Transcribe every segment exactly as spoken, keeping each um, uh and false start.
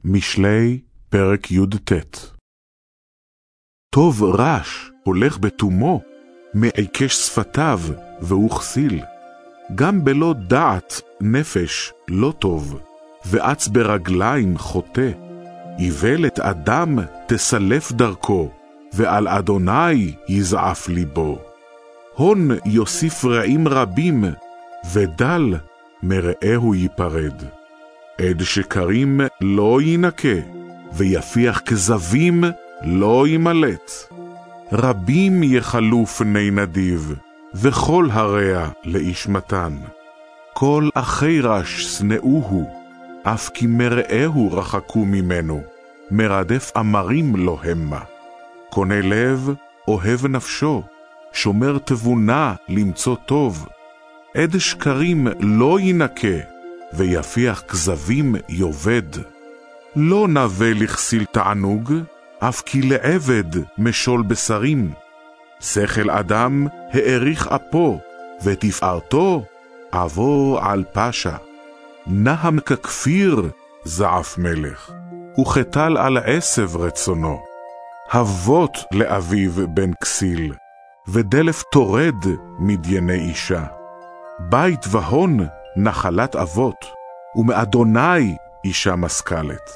משלי, פרק י"ט. טוב רש הולך בתומו, מעיקש שפתיו והוא כסיל. גם בלא דעת נפש לא טוב, ואץ ברגליים חוטא. איוולת אדם תסלף דרכו, ועל אדוני יזעף ליבו. הון יוסיף רעים רבים, ודל מרעהו ייפרד. עד שקרים לא ינקה, ויפיח כזבים לא ימלט. רבים יחלו פני נדיב, וכל הרע לאיש מתן. כל אחי רש שנאוהו, אף כי מרעהו רחקו ממנו, מרדף אמרים לו המה. קונה לב אוהב נפשו, שומר תבונה למצוא טוב. עד שקרים לא ינקה, ויפיח כזבים יובד. לא נווה לכסיל תענוג, אף כי לעבד משול בשרים. שכל אדם העריך אפו, ותפארתו עבור על פשע. נהם ככפיר זעף מלך, וכתל על עשב רצונו. אבות לאביו בן כסיל, ודלף תורד מדייני אישה. בית והון נחלת אבות, ומאדוני אישה משכלת.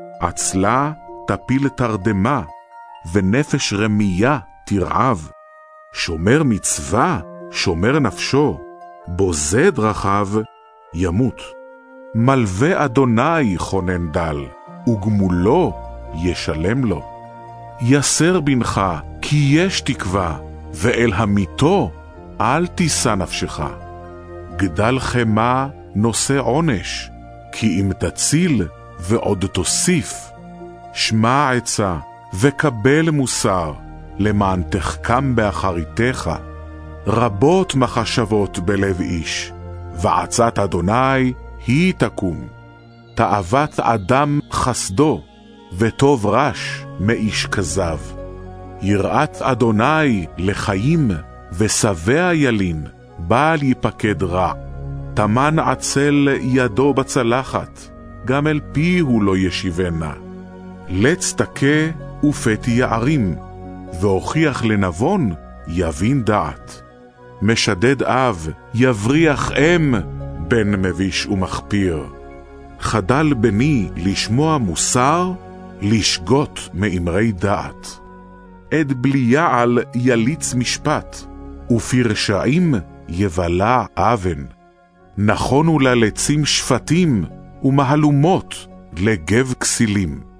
עצלה תפיל תרדמה, ונפש רמייה תרעב. שומר מצווה, שומר נפשו, בוזה דרכיו, ימות. מלווה אדוני חונן דל, וגמולו ישלם לו. יסר בנך, כי יש תקווה, ואל המיתו אל תישא נפשך. גדל חמה נושא עונש, כי אם תציל ועוד תוסיף. שמע עצה וקבל מוסר, למען תחכם באחריתך. רבות מחשבות בלב איש, ועצת אדוני היא תקום. תאוות אדם חסדו, וטוב רש מאיש כזב. יראת אדוני לחיים, ושבע ילין, בעל ייפקד רע. תמן עצל ידו בצלחת, גם אל פיהו לא ישיבנה. לץ תכה ופתי יערים, והוכיח לנבון יבין דעת. משדד אב יבריח אם, בן מביש ומחפיר. חדל בני לשמוע מוסר, לשגות מאמרי דעת. עד בלי יעל יליץ משפט, ופי רשעים יבלע אבן. נכונו ללצים שפטים, ומהלומות לגב כסילים.